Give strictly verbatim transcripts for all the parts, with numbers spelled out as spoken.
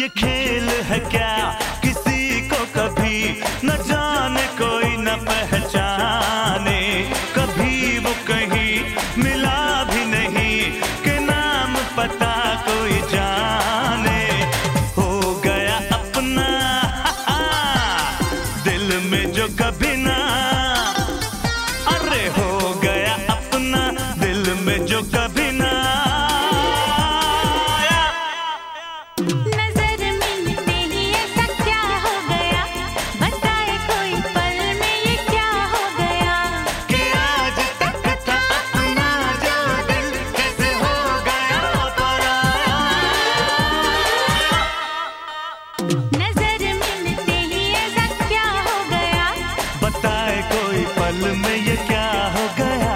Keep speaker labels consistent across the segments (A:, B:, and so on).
A: ये खेल है क्या किसी को कभी न जाने कोई न पहचाने, कभी वो कहीं मिला भी नहीं कि नाम पता कोई जाने। हो गया अपना दिल में जो कभी ना, अरे हो गया अपना दिल में जो कभी ना। में ये क्या हो गया।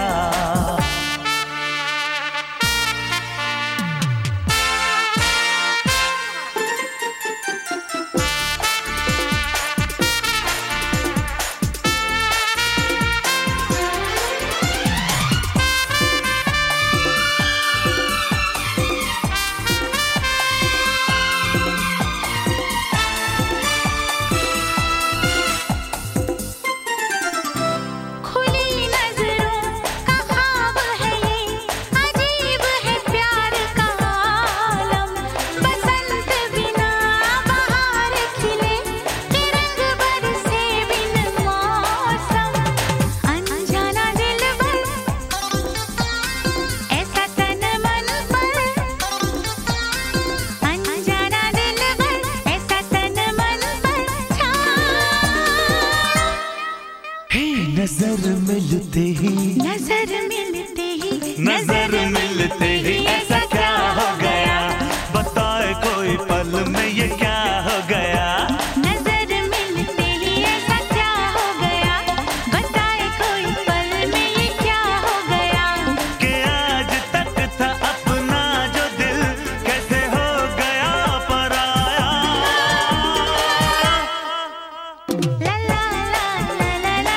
A: नजर मिलते ही
B: नजर मिलते ही
A: नजर मिलते ही ऐसा क्या हो गया, बताए कोई पल में ये क्या हो गया।
B: नजर मिलते ही ऐसा क्या हो गया, बताए कोई पल में ये क्या हो गया।
A: कि आज तक था अपना जो दिल कैसे हो गया पराया।
B: ला ला ला ला ला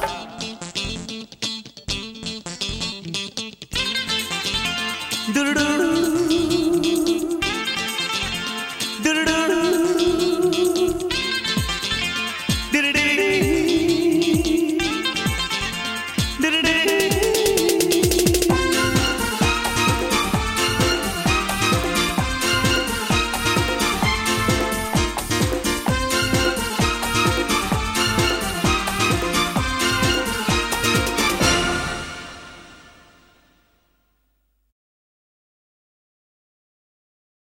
A: दुरु